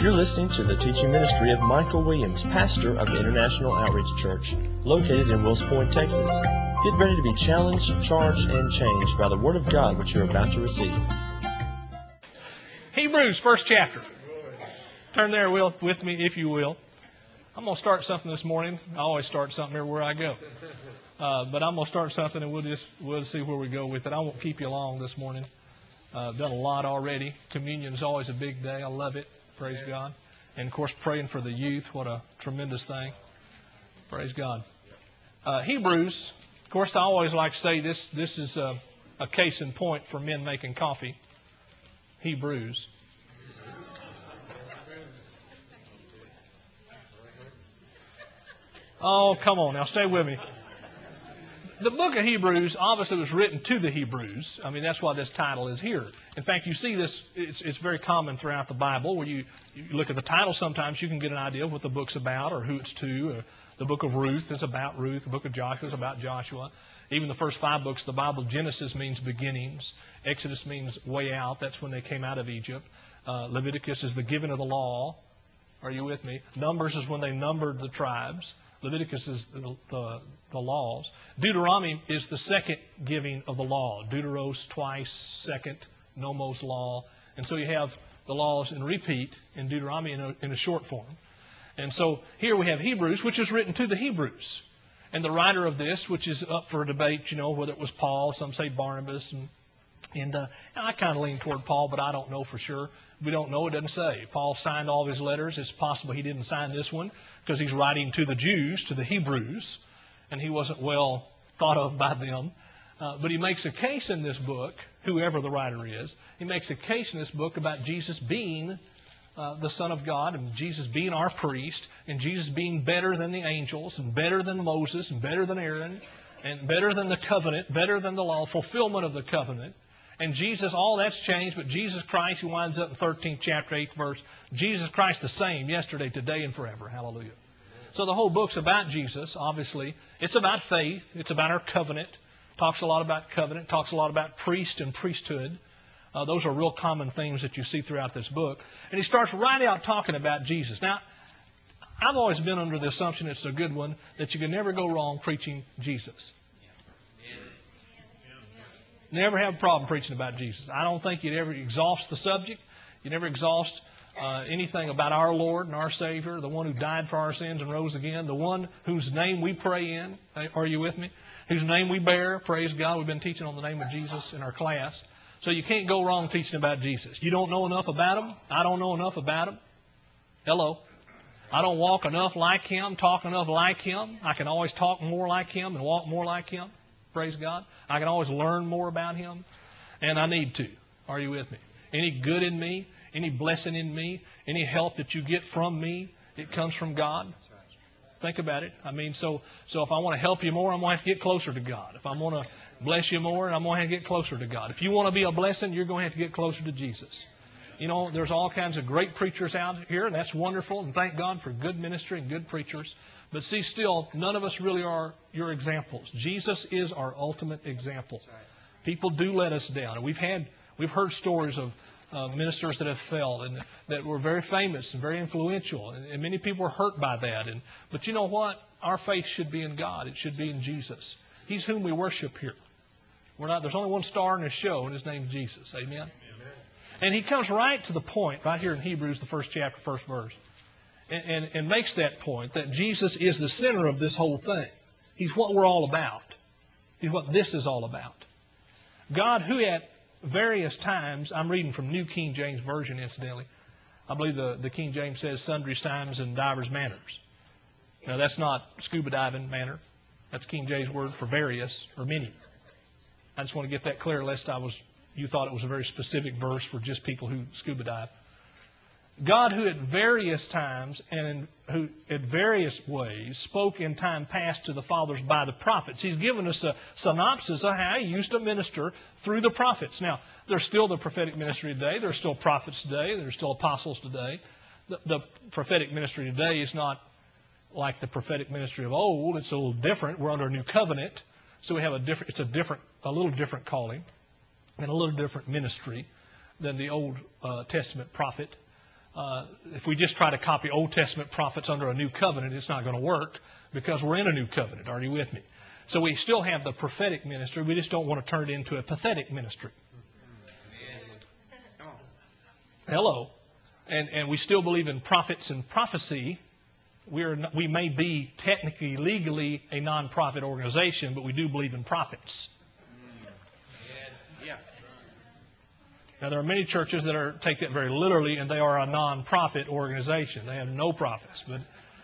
You're listening to the teaching ministry of Michael Williams, pastor of International Outreach Church, located in Wills Point, Texas. Get ready to be challenged, charged, and changed by the Word of God which you're about to receive. Hebrews, first chapter. Turn there with me, if you will. I'm going to start something this morning. I always start something everywhere I go. But I'm going to start something, and we'll see where we go with it. I won't keep you long this morning. I've done a lot already. Communion is always a big day. I love it. Praise God. And, of course, praying for the youth. What a tremendous thing. Praise God. Hebrews, of course, I always like to say this is a case in point for men making coffee. Hebrews. Oh, come on now. Stay with me. The book of Hebrews obviously was written to the Hebrews. I mean, that's why this title is here. In fact, you see this, it's very common throughout the Bible where you look at the title sometimes, you can get an idea of what the book's about or who it's to. The book of Ruth is about Ruth. The book of Joshua is about Joshua. Even the first 5 books of the Bible, Genesis means beginnings. Exodus means way out. That's when they came out of Egypt. Leviticus is the giving of the law. Are you with me? Numbers is when they numbered the tribes. Leviticus is the laws. Deuteronomy is the second giving of the law. Deuteros twice, second, nomos law. And so you have the laws in repeat in Deuteronomy in a short form. And so here we have Hebrews, which is written to the Hebrews. And the writer of this, which is up for debate, whether it was Paul, some say Barnabas. And I kind of lean toward Paul, but I don't know for sure. We don't know. It doesn't say. Paul signed all of his letters. It's possible he didn't sign this one because he's writing to the Jews, to the Hebrews, and he wasn't well thought of by them. But he makes a case in this book, whoever the writer is, he makes a case in this book about Jesus being the Son of God and Jesus being our priest and Jesus being better than the angels and better than Moses and better than Aaron and better than the covenant, better than the law, fulfillment of the covenant. And Jesus, all that's changed, but Jesus Christ, who winds up in 13th chapter, 8th verse, Jesus Christ the same yesterday, today, and forever. Hallelujah. So the whole book's about Jesus, obviously. It's about faith. It's about our covenant. Talks a lot about covenant. Talks a lot about priest and priesthood. Those are real common themes that you see throughout this book. And he starts right out talking about Jesus. Now, I've always been under the assumption, it's a good one, that you can never go wrong preaching Jesus. Never have a problem preaching about Jesus. I don't think you'd ever exhaust the subject. You never exhaust anything about our Lord and our Savior, the one who died for our sins and rose again, the one whose name we pray in. Are you with me? Whose name we bear. Praise God. We've been teaching on the name of Jesus in our class. So you can't go wrong teaching about Jesus. You don't know enough about Him. I don't know enough about Him. Hello. I don't walk enough like Him, talk enough like Him. I can always talk more like Him and walk more like Him. Praise God. I can always learn more about Him, and I need to. Are you with me? Any good in me, any blessing in me, any help that you get from me, it comes from God. Think about it. I mean, so if I want to help you more, I'm going to have to get closer to God. If I want to bless you more, I'm going to have to get closer to God. If you want to be a blessing, you're going to have to get closer to Jesus. There's all kinds of great preachers out here, and that's wonderful, and thank God for good ministry and good preachers. But see, still, none of us really are your examples. Jesus is our ultimate example. People do let us down. And we've heard stories of ministers that have failed and that were very famous and very influential. And many people were hurt by that. But you know what? Our faith should be in God. It should be in Jesus. He's whom we worship here. There's only one star in this show, and His name is Jesus. Amen? And he comes right to the point, right here in Hebrews, the first chapter, first verse, and makes that point that Jesus is the center of this whole thing. He's what we're all about. He's what this is all about. God, who at various times, I'm reading from New King James Version, incidentally. I believe the King James says sundry times and divers manners. Now, that's not scuba diving manner. That's King James word for various or many. I just want to get that clear, lest you thought it was a very specific verse for just people who scuba dive. God, who at various times and who at various ways spoke in time past to the fathers by the prophets. He's given us a synopsis of how He used to minister through the prophets. Now, there's still the prophetic ministry today. There's still prophets today. There's still apostles today. The prophetic ministry today is not like the prophetic ministry of old. It's a little different. We're under a new covenant. So we have a little different calling and a little different ministry than the Old Testament prophet. if we just try to copy Old Testament prophets under a new covenant, it's not going to work because we're in a new covenant. Are you with me? So we still have the prophetic ministry. We just don't want to turn it into a pathetic ministry. Hello. And we still believe in prophets and prophecy. We may be technically, legally a non-profit organization, but we do believe in prophets. Now, there are many churches that take that very literally, and they are a non-profit organization. They have no profits. But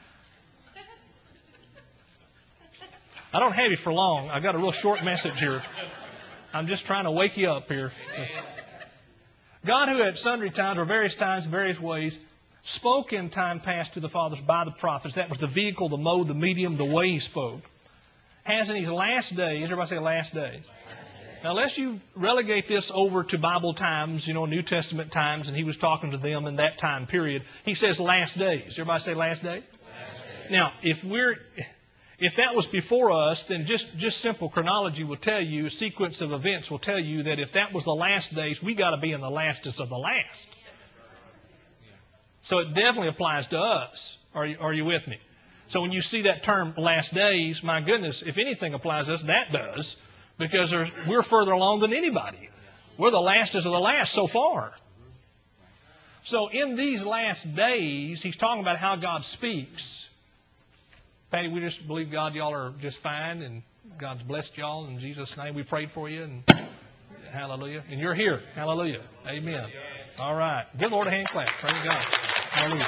I don't have you for long. I got a real short message here. I'm just trying to wake you up here. God, who at sundry times or various times, various ways, spoke in time past to the fathers by the prophets. That was the vehicle, the mode, the medium, the way He spoke. Has in these last days, everybody say last days. Now, unless you relegate this over to Bible times, New Testament times, and He was talking to them in that time period, He says last days. Everybody say last days? Now, if that was before us, then just simple chronology will tell you, a sequence of events will tell you that if that was the last days, we got to be in the lastest of the last. So it definitely applies to us. Are you with me? So when you see that term last days, my goodness, if anything applies to us, that does. Because we're further along than anybody. We're the lastest of the last so far. So in these last days, He's talking about how God speaks. Patty, we just believe God, y'all are just fine, and God's blessed y'all. In Jesus' name, we prayed for you, and hallelujah. And you're here. Hallelujah. Amen. All right. Give the Lord a hand clap. Praise God. Hallelujah.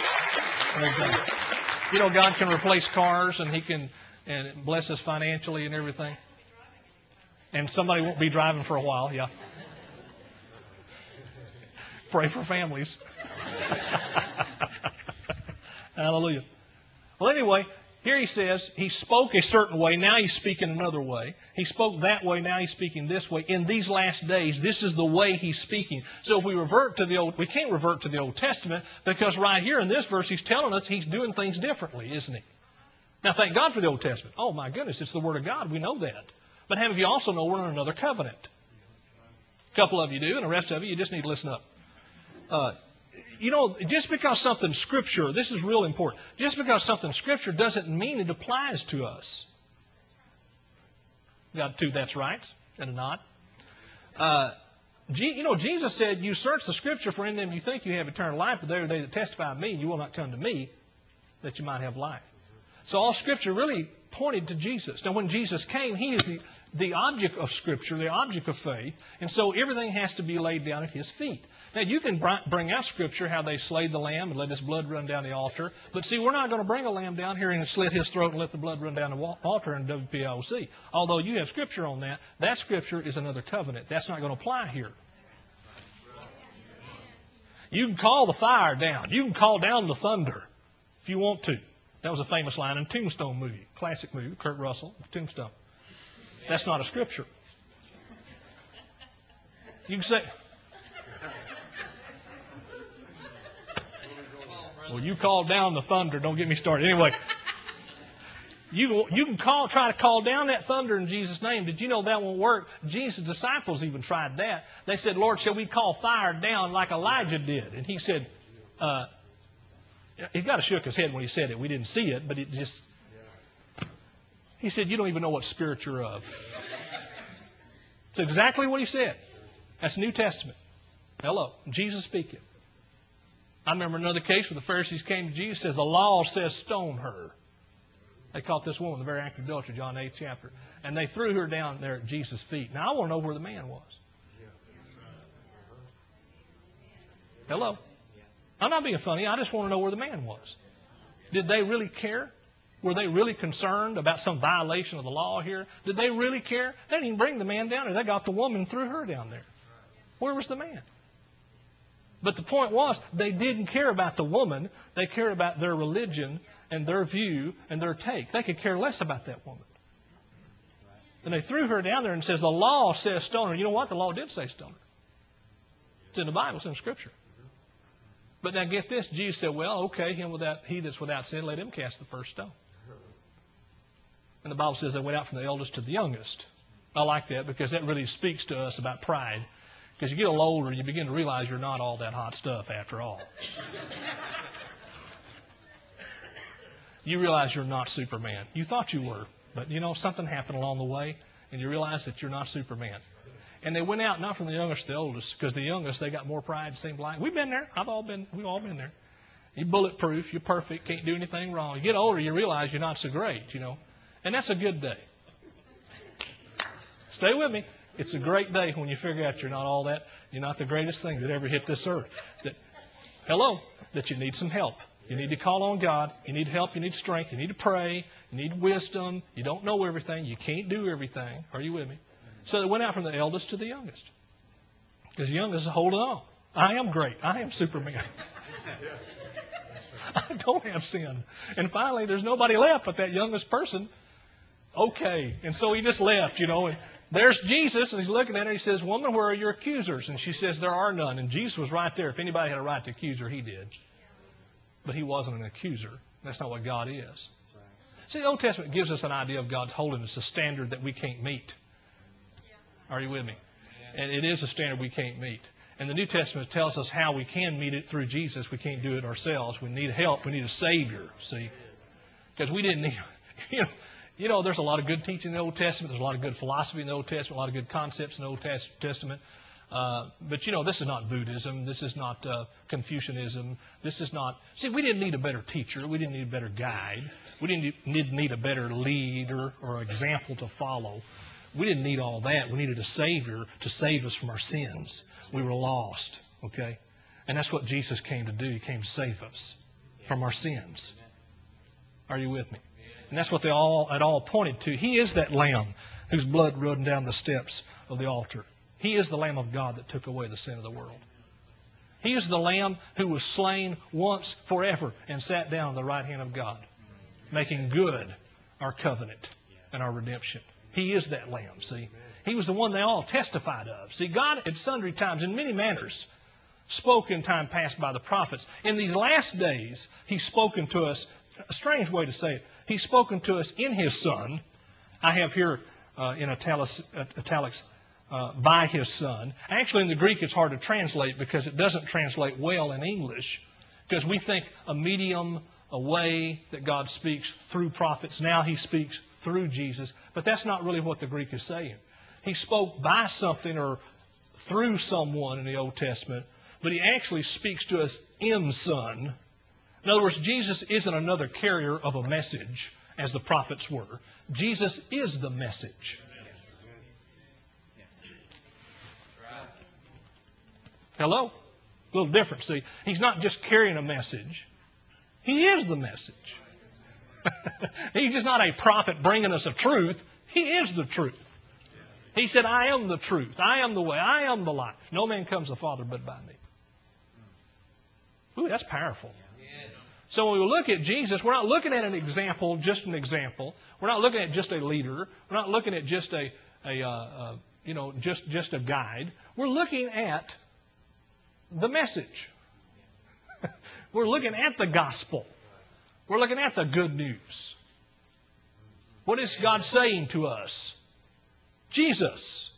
Praise God. God can replace cars, and He can bless us financially and everything. And somebody won't be driving for a while, yeah. Pray for families. Hallelujah. Well, anyway, here He says He spoke a certain way. Now He's speaking another way. He spoke that way. Now He's speaking this way. In these last days, this is the way He's speaking. So if we revert to we can't revert to the Old Testament because right here in this verse He's telling us He's doing things differently, isn't He? Now, thank God for the Old Testament. Oh, my goodness, it's the Word of God. We know that. But how many of you also know we're in another covenant? A couple of you do, and the rest of you just need to listen up. Just because something's Scripture, this is real important. Just because something's Scripture doesn't mean it applies to us. Got two that's right and a not. Jesus said, you search the Scripture, for in them you think you have eternal life, but they are they that testify of me, and you will not come to me that you might have life. So all Scripture really pointed to Jesus. Now, when Jesus came, He is the object of Scripture, the object of faith, and so everything has to be laid down at His feet. Now, you can bring out Scripture, how they slayed the lamb and let His blood run down the altar, but see, we're not going to bring a lamb down here and slit His throat and let the blood run down the altar in WPIOC. Although you have Scripture on that, that Scripture is another covenant. That's not going to apply here. You can call the fire down. You can call down the thunder if you want to. That was a famous line in a Tombstone movie, classic movie, Kurt Russell, Tombstone. That's not a Scripture. You can say, well, you call down the thunder. Don't get me started. Anyway, you can try to call down that thunder in Jesus' name. Did you know that won't work? Jesus' disciples even tried that. They said, Lord, shall we call fire down like Elijah did? And He said, he got shook his head when He said it. We didn't see it, but He said, you don't even know what spirit you're of. It's exactly what He said. That's New Testament. Hello. Jesus speaking. I remember another case where the Pharisees came to Jesus and says, the law says stone her. They caught this woman in the very act of adultery, John 8th chapter. And they threw her down there at Jesus' feet. Now, I want to know where the man was. Hello. I'm not being funny. I just want to know where the man was. Did they really care? Were they really concerned about some violation of the law here? Did they really care? They didn't even bring the man down there. They got the woman and threw her down there. Where was the man? But the point was, they didn't care about the woman. They cared about their religion and their view and their take. They could care less about that woman. And they threw her down there and says, the law says stone her. You know what? The law did say stone her. It's in the Bible. It's in Scripture. But now get this. Jesus said, well, okay, he that's without sin, let him cast the first stone. And the Bible says they went out from the eldest to the youngest. I like that because that really speaks to us about pride. Because you get a little older, you begin to realize you're not all that hot stuff after all. You realize you're not Superman. You thought you were, but something happened along the way, and you realize that you're not Superman. And they went out, not from the youngest to the oldest, because the youngest, they got more pride, it seemed like. We've been there. We've all been there. You're bulletproof. You're perfect. Can't do anything wrong. You get older, you realize you're not so great, And that's a good day. Stay with me. It's a great day when you figure out you're not all that. You're not the greatest thing that ever hit this earth. That you need some help. You need to call on God. You need help. You need strength. You need to pray. You need wisdom. You don't know everything. You can't do everything. Are you with me? So they went out from the eldest to the youngest. Because the youngest is holding on. I am great. I am Superman. I don't have sin. And finally, there's nobody left but that youngest person. Okay. And so he just left, and there's Jesus, and he's looking at her, and he says, "Woman, where are your accusers?" And she says, "There are none." And Jesus was right there. If anybody had a right to accuse her, he did. But he wasn't an accuser. That's not what God is. See, the Old Testament gives us an idea of God's holiness, a standard that we can't meet. Are you with me? And it is a standard we can't meet. And the New Testament tells us how we can meet it through Jesus. We can't do it ourselves. We need help. We need a Savior, see? Because we didn't need, there's a lot of good teaching in the Old Testament. There's a lot of good philosophy in the Old Testament, a lot of good concepts in the Old Testament. But this is not Buddhism. This is not Confucianism. This is not... See, we didn't need a better teacher. We didn't need a better guide. We didn't need a better leader or example to follow. We didn't need all that. We needed a Savior to save us from our sins. We were lost, okay? And that's what Jesus came to do. He came to save us from our sins. Are you with me? And that's what it all pointed to. He is that Lamb whose blood running down the steps of the altar. He is the Lamb of God that took away the sin of the world. He is the Lamb who was slain once forever and sat down at the right hand of God, making good our covenant and our redemption. He is that Lamb, see? He was the one they all testified of. See, God at sundry times, in many manners, spoke in time past by the prophets. In these last days, He's spoken to us, a strange way to say it, He's spoken to us in His Son. I have here in italics, by His Son. Actually, in the Greek, it's hard to translate because it doesn't translate well in English, because we think a medium, a way that God speaks through prophets. Now He speaks through Jesus, but that's not really what the Greek is saying. He spoke by something or through someone in the Old Testament, but He actually speaks to us in Son. In other words, Jesus isn't another carrier of a message, as the prophets were. Jesus is the message. Hello? A little different. See, He's not just carrying a message. He is the message. He's just not a prophet bringing us a truth. He is the truth. He said, "I am the truth. I am the way. I am the life. No man comes to the Father but by me." Ooh, that's powerful. So when we look at Jesus, we're not looking at an example, just an example. We're not looking at just a leader. We're not looking at just a guide. We're looking at the message. We're looking at the gospel. We're looking at the good news. What is God saying to us? Jesus.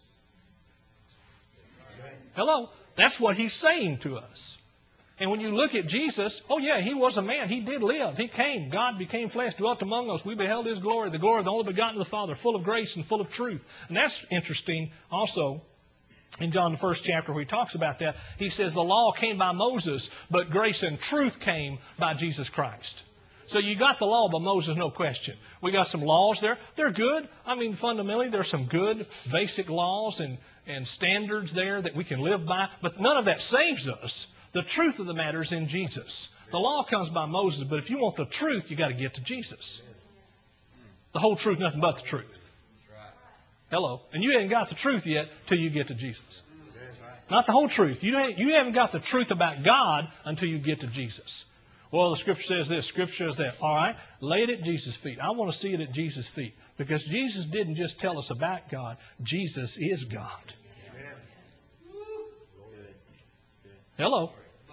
Hello? That's what He's saying to us. And when you look at Jesus, oh yeah, He was a man. He did live. He came. God became flesh, dwelt among us. We beheld His glory, the glory of the only begotten of the Father, full of grace and full of truth. And that's interesting also. In John the 1st chapter where He talks about that, He says the law came by Moses, but grace and truth came by Jesus Christ. So you got the law by Moses, no question. We got some laws there. They're good. I mean, fundamentally, there's some good basic laws and standards there that we can live by. But none of that saves us. The truth of the matter is in Jesus. The law comes by Moses, but if you want the truth, you got to get to Jesus. The whole truth, nothing but the truth. Hello. And you haven't got the truth yet till you get to Jesus. Not the whole truth. You haven't got the truth about God until you get to Jesus. Well, the Scripture says this, Scripture says that. All right, lay it at Jesus' feet. I want to see it at Jesus' feet. Because Jesus didn't just tell us about God. Jesus is God. Hello.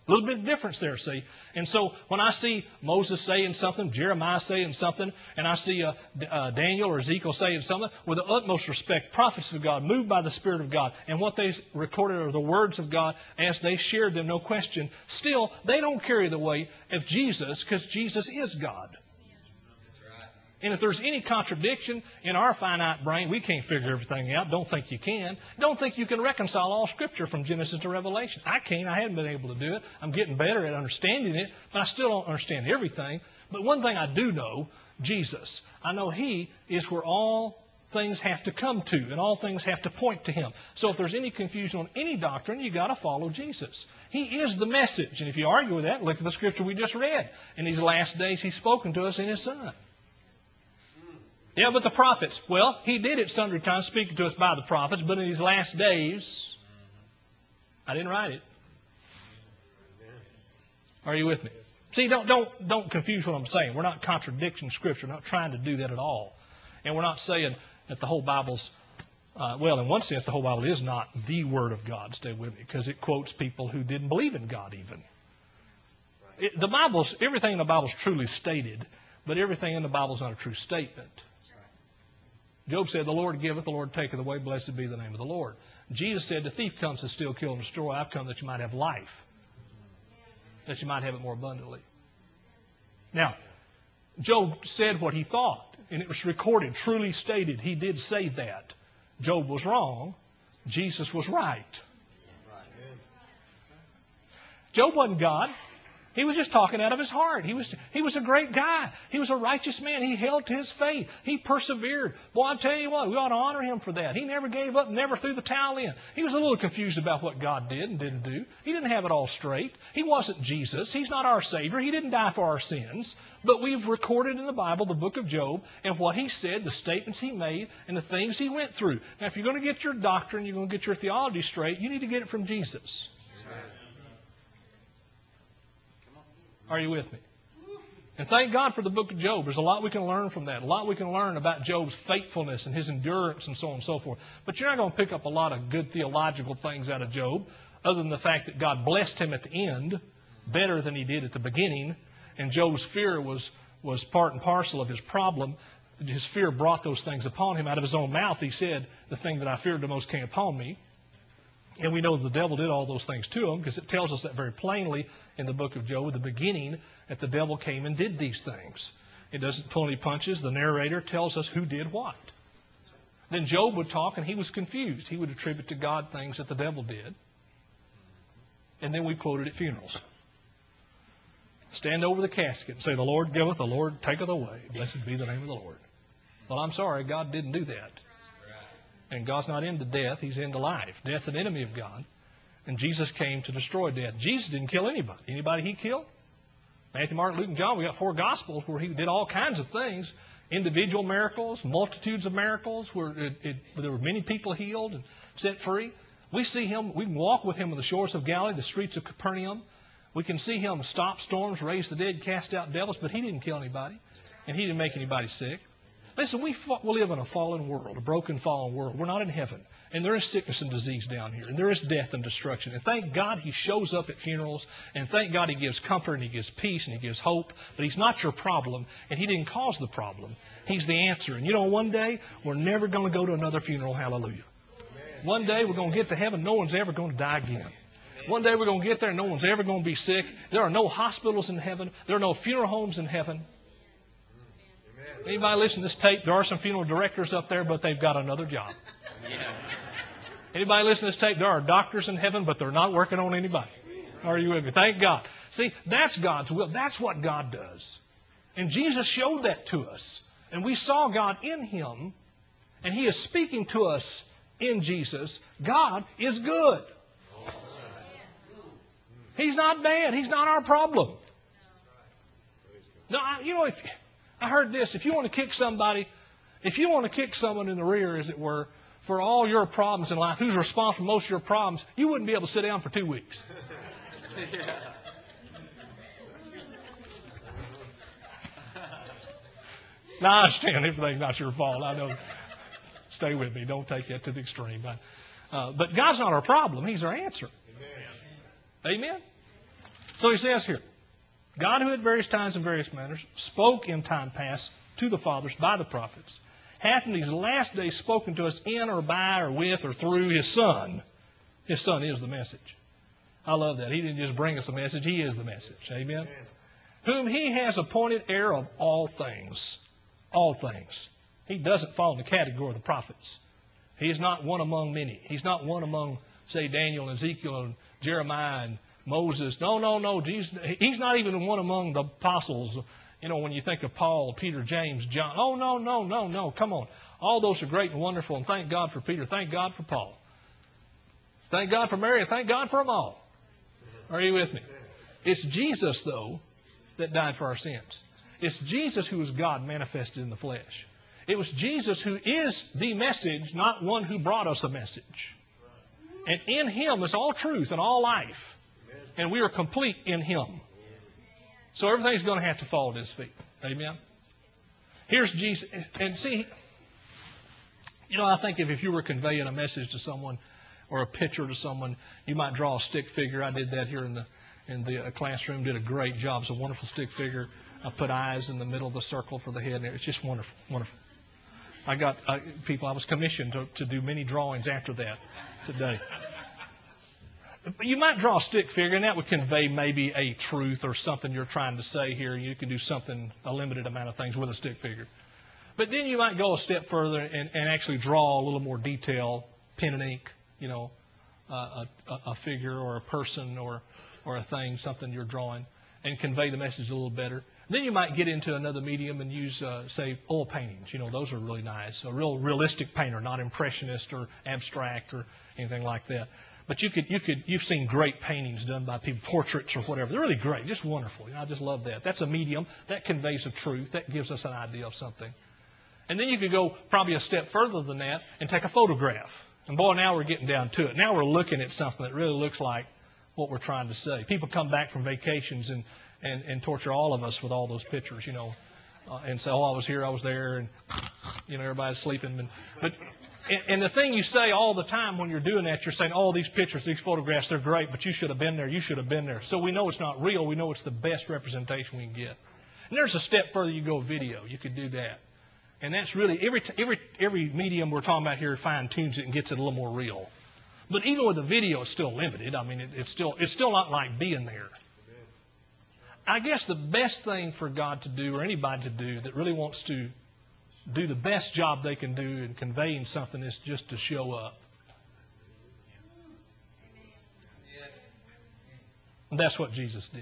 A little bit of difference there, see. And so when I see Moses saying something, Jeremiah saying something, and I see Daniel or Ezekiel saying something, with the utmost respect, prophets of God, moved by the Spirit of God, and what they recorded are the words of God as they shared them, no question. Still, they don't carry the weight of Jesus, because Jesus is God. And if there's any contradiction in our finite brain, we can't figure everything out. Don't think you can. Don't think you can reconcile all Scripture from Genesis to Revelation. I can't. I haven't been able to do it. I'm getting better at understanding it, but I still don't understand everything. But one thing I do know, Jesus. I know He is where all things have to come to, and all things have to point to Him. So if there's any confusion on any doctrine, you've got to follow Jesus. He is the message. And if you argue with that, look at the Scripture we just read. In these last days, He's spoken to us in His Son. Yeah, but the prophets. Well, He did at sundry times speak to us by the prophets, but in these last days, I didn't write it. Are you with me? See, don't confuse what I'm saying. We're not contradicting Scripture. We're not trying to do that at all. And we're not saying that the whole Bible's, well, in one sense, the whole Bible is not the Word of God. Stay with me, because it quotes people who didn't believe in God even. Everything in the Bible is truly stated, but everything in the Bible is not a true statement. Job said, the Lord giveth, the Lord taketh away, blessed be the name of the Lord. Jesus said, the thief comes to steal, kill, and destroy. I've come that you might have life, that you might have it more abundantly. Now, Job said what he thought, and it was recorded, truly stated. He did say that. Job was wrong. Jesus was right. Job wasn't God. He was just talking out of his heart. He was a great guy. He was a righteous man. He held to his faith. He persevered. Boy, I tell you what, we ought to honor him for that. He never gave up, never threw the towel in. He was a little confused about what God did and didn't do. He didn't have it all straight. He wasn't Jesus. He's not our Savior. He didn't die for our sins. But we've recorded in the Bible the book of Job and what he said, the statements he made, and the things he went through. Now, if you're going to get your doctrine, you're going to get your theology straight, you need to get it from Jesus. Are you with me? And thank God for the book of Job. There's a lot we can learn from that. A lot we can learn about Job's faithfulness and his endurance and so on and so forth. But you're not going to pick up a lot of good theological things out of Job, other than the fact that God blessed him at the end better than He did at the beginning. And Job's fear was part and parcel of his problem. His fear brought those things upon him. Out of his own mouth, he said, the thing that I feared the most came upon me. And we know the devil did all those things to him, because it tells us that very plainly in the book of Job, at the beginning, that the devil came and did these things. It doesn't pull any punches. The narrator tells us who did what. Then Job would talk, and he was confused. He would attribute to God things that the devil did. And then we quote it at funerals. Stand over the casket and say, the Lord giveth, the Lord taketh away. Blessed be the name of the Lord. Well, I'm sorry, God didn't do that. And God's not into death. He's into life. Death's an enemy of God. And Jesus came to destroy death. Jesus didn't kill anybody. Anybody He killed? Matthew, Mark, Luke, and John, we got 4 Gospels where He did all kinds of things. Individual miracles, multitudes of miracles, where there were many people healed and set free. We see Him, we can walk with Him on the shores of Galilee, the streets of Capernaum. We can see Him stop storms, raise the dead, cast out devils, but He didn't kill anybody. And He didn't make anybody sick. Listen, we live in a fallen world, a broken, fallen world. We're not in heaven. And there is sickness and disease down here. And there is death and destruction. And thank God He shows up at funerals. And thank God He gives comfort and He gives peace and He gives hope. But He's not your problem. And He didn't cause the problem. He's the answer. And you know, one day, we're never going to go to another funeral. Hallelujah. One day, we're going to get to heaven. No one's ever going to die again. One day, we're going to get there. No one's ever going to be sick. There are no hospitals in heaven. There are no funeral homes in heaven. Anybody listen to this tape? There are some funeral directors up there, but they've got another job. Anybody listen to this tape? There are doctors in heaven, but they're not working on anybody. Are you with me? Thank God. See, that's God's will. That's what God does. And Jesus showed that to us. And we saw God in Him. And He is speaking to us in Jesus. God is good. He's not bad. He's not our problem. No, if I heard this, if you want to kick somebody, if you want to kick someone in the rear, as it were, for all your problems in life, who's responsible for most of your problems, you wouldn't be able to sit down for 2 weeks. Now, I understand everything's not your fault. I know. Stay with me. Don't take that to the extreme. But God's not our problem. He's our answer. Amen? So he says here, God who at various times and various manners spoke in time past to the fathers by the prophets, hath in these last days spoken to us in or by or with or through His Son. His Son is the message. I love that. He didn't just bring us a message. He is the message. Amen? Whom He has appointed heir of all things. All things. He doesn't fall in the category of the prophets. He is not one among many. He's not one among, say, Daniel and Ezekiel and Jeremiah and Moses. No. Jesus, He's not even one among the apostles. You know, when you think of Paul, Peter, James, John. Oh, no. Come on. All those are great and wonderful. And thank God for Peter. Thank God for Paul. Thank God for Mary. Thank God for them all. Are you with me? It's Jesus, though, that died for our sins. It's Jesus who is God manifested in the flesh. It was Jesus who is the message, not one who brought us a message. And in Him is all truth and all life. And we are complete in Him. So everything's going to have to fall at His feet. Amen? Here's Jesus. And see, you know, I think if you were conveying a message to someone or a picture to someone, you might draw a stick figure. I did that here in the classroom. Did a great job. It's a wonderful stick figure. I put eyes in the middle of the circle for the head. It's just wonderful, wonderful. I got people. I was commissioned to do many drawings after that today. You might draw a stick figure, and that would convey maybe a truth or something you're trying to say here. You can do something, a limited amount of things with a stick figure. But then you might go a step further and actually draw a little more detail, pen and ink, you know, a figure or a person or a thing, something you're drawing, and convey the message a little better. Then you might get into another medium and use, say, oil paintings. You know, those are really nice. A real realistic painter, not impressionist or abstract or anything like that. But you've seen great paintings done by people, portraits or whatever. They're really great, just wonderful. You know, I just love that. That's a medium that conveys a truth, that gives us an idea of something. And then you could go probably a step further than that and take a photograph. And boy, now we're getting down to it. Now we're looking at something that really looks like what we're trying to say. People come back from vacations and torture all of us with all those pictures, you know, and say, oh, I was here, I was there, and, you know, everybody's sleeping. And the thing you say all the time when you're doing that, you're saying, oh, these pictures, these photographs, they're great, but you should have been there, you should have been there. So we know it's not real. We know it's the best representation we can get. And there's a step further. You go video. You could do that. And that's really, every medium we're talking about here fine-tunes it and gets it a little more real. But even with the video, it's still limited. I mean, it's still not like being there. I guess the best thing for God to do, or anybody to do that really wants to do the best job they can do in conveying something, is just to show up. And that's what Jesus did.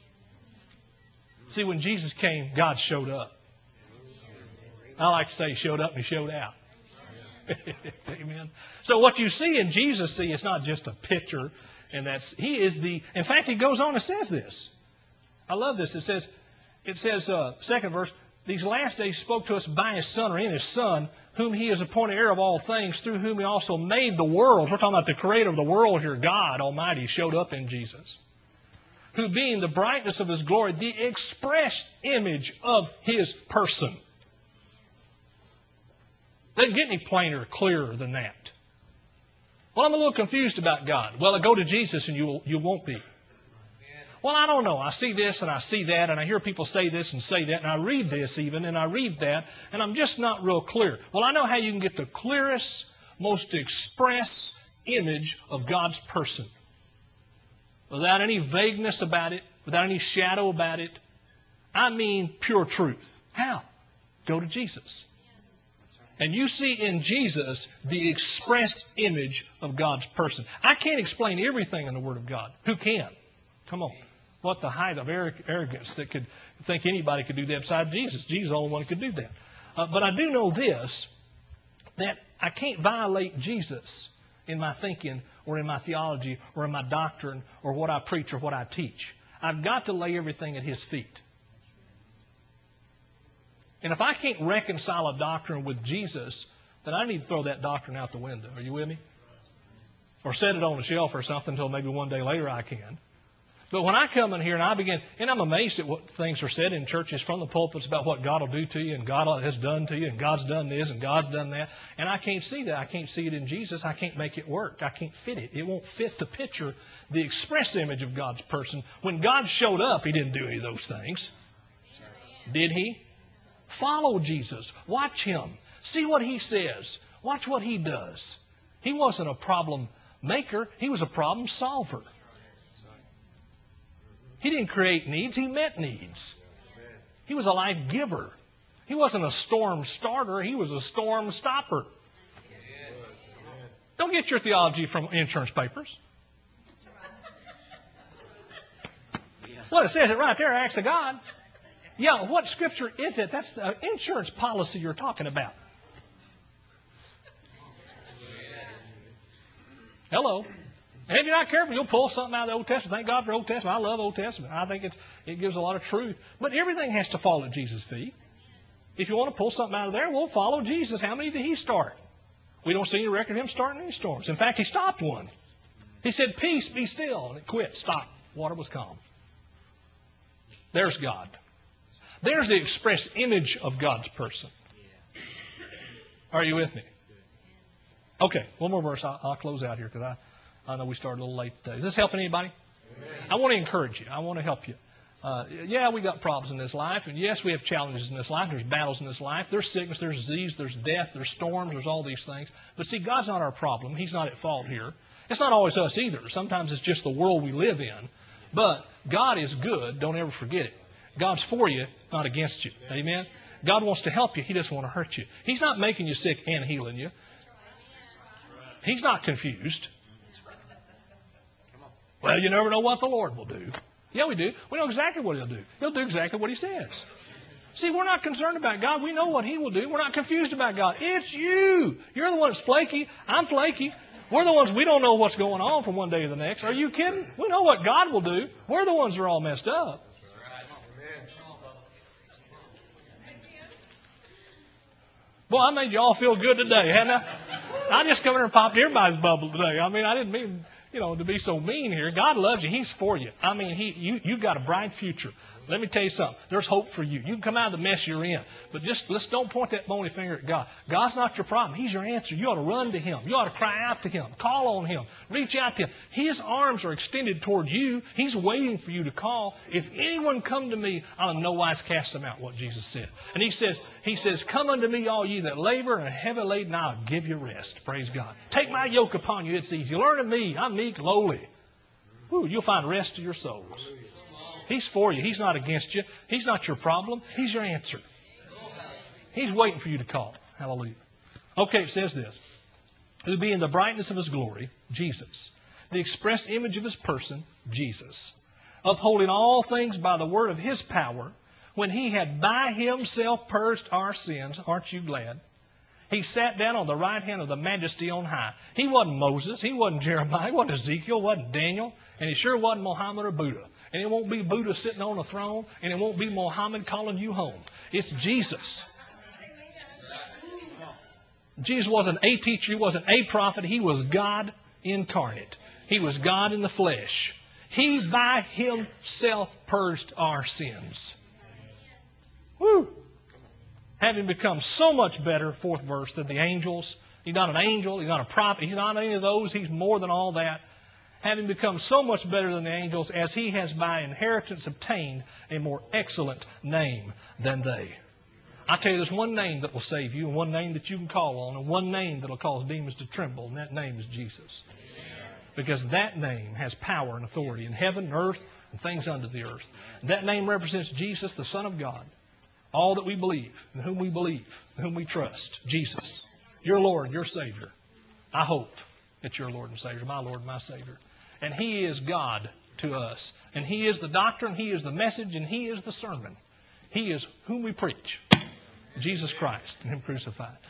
See, when Jesus came, God showed up. I like to say He showed up and He showed out. Amen. So what you see in Jesus, see, it's not just a picture, and He is the. In fact, He goes on and says this. I love this. It says, second verse, these last days spoke to us by His Son, or in His Son, whom He is appointed heir of all things, through whom He also made the world. We're talking about the Creator of the world here. God Almighty showed up in Jesus. Who being the brightness of His glory, the express image of His person. Doesn't get any plainer or clearer than that. Well, I'm a little confused about God. Well, I go to Jesus and you won't be. Well, I don't know. I see this and I see that, and I hear people say this and say that, and I read this even, and I read that, and I'm just not real clear. Well, I know how you can get the clearest, most express image of God's person. Without any vagueness about it, without any shadow about it. I mean pure truth. How? Go to Jesus. And you see in Jesus the express image of God's person. I can't explain everything in the Word of God. Who can? Come on. What the height of arrogance that could think anybody could do that besides Jesus. Jesus is the only one who could do that. But I do know this, that I can't violate Jesus in my thinking or in my theology or in my doctrine or what I preach or what I teach. I've got to lay everything at His feet. And if I can't reconcile a doctrine with Jesus, then I need to throw that doctrine out the window. Are you with me? Or set it on a shelf or something until maybe one day later I can. But when I come in here and I begin, and I'm amazed at what things are said in churches from the pulpits about what God will do to you and God has done to you and God's done this and God's done that. And I can't see that. I can't see it in Jesus. I can't make it work. I can't fit it. It won't fit the picture, the express image of God's person. When God showed up, He didn't do any of those things. Did He? Follow Jesus. Watch Him. See what He says. Watch what He does. He wasn't a problem maker. He was a problem solver. He didn't create needs. He met needs. He was a life giver. He wasn't a storm starter. He was a storm stopper. Don't get your theology from insurance papers. Well, it says it right there, Acts of God. Yeah, what scripture is it? That's the insurance policy you're talking about. Hello. And if you're not careful, you'll pull something out of the Old Testament. Thank God for Old Testament. I love Old Testament. I think it gives a lot of truth. But everything has to fall at Jesus' feet. If you want to pull something out of there, we'll follow Jesus. How many did He start? We don't see any record of Him starting any storms. In fact, He stopped one. He said, "Peace, be still." And it quit. Stopped. Water was calm. There's God. There's the express image of God's person. Are you with me? Okay, one more verse. I'll close out here because I know we started a little late today. Is this helping anybody? Amen. I want to encourage you. I want to help you. Yeah, we got problems in this life. And yes, we have challenges in this life. There's battles in this life. There's sickness, there's disease, there's death, there's storms, there's all these things. But see, God's not our problem. He's not at fault here. It's not always us either. Sometimes it's just the world we live in. But God is good. Don't ever forget it. God's for you, not against you. Amen? God wants to help you. He doesn't want to hurt you. He's not making you sick and healing you. He's not confused. Well, you never know what the Lord will do. Yeah, we do. We know exactly what He'll do. He'll do exactly what He says. See, we're not concerned about God. We know what He will do. We're not confused about God. It's you. You're the one that's flaky. I'm flaky. We're the ones we don't know what's going on from one day to the next. Are you kidding? We know what God will do. We're the ones that are all messed up. Boy, I made you all feel good today, hadn't I? I just come here and popped everybody's bubble today. I mean, I didn't mean, to be so mean here. God loves you. He's for you. I mean, you've got a bright future. Let me tell you something. There's hope for you. You can come out of the mess you're in. But let's don't point that bony finger at God. God's not your problem. He's your answer. You ought to run to Him. You ought to cry out to Him. Call on Him. Reach out to Him. His arms are extended toward you. He's waiting for you to call. If anyone come to me, I'll in no wise cast them out, what Jesus said. And He says, come unto me, all ye that labor and are heavy laden, I'll give you rest. Praise God. Take my yoke upon you. It's easy. Learn of me. I'm meek, lowly. Ooh, you'll find rest to your souls. He's for you. He's not against you. He's not your problem. He's your answer. He's waiting for you to call. Hallelujah. Okay, it says this. Who be in the brightness of His glory, Jesus. The express image of His person, Jesus. Upholding all things by the word of His power, when He had by Himself purged our sins. Aren't you glad? He sat down on the right hand of the Majesty on high. He wasn't Moses. He wasn't Jeremiah. He wasn't Ezekiel. He wasn't Daniel. And He sure wasn't Muhammad or Buddha. And it won't be Buddha sitting on a throne. And it won't be Muhammad calling you home. It's Jesus. Jesus wasn't a teacher. He wasn't a prophet. He was God incarnate. He was God in the flesh. He by Himself purged our sins. Woo! Having become so much better, fourth verse, than the angels. He's not an angel. He's not a prophet. He's not any of those. He's more than all that. Having become so much better than the angels, as He has by inheritance obtained a more excellent name than they. I tell you, there's one name that will save you, and one name that you can call on, and one name that will cause demons to tremble, and that name is Jesus. Because that name has power and authority in heaven and earth and things under the earth. And that name represents Jesus, the Son of God. All that we believe, in whom we believe, in whom we trust. Jesus, your Lord, your Savior. I hope that your Lord and Savior, my Lord and my Savior. And He is God to us. And He is the doctrine, He is the message, and He is the sermon. He is whom we preach. Jesus Christ and Him crucified.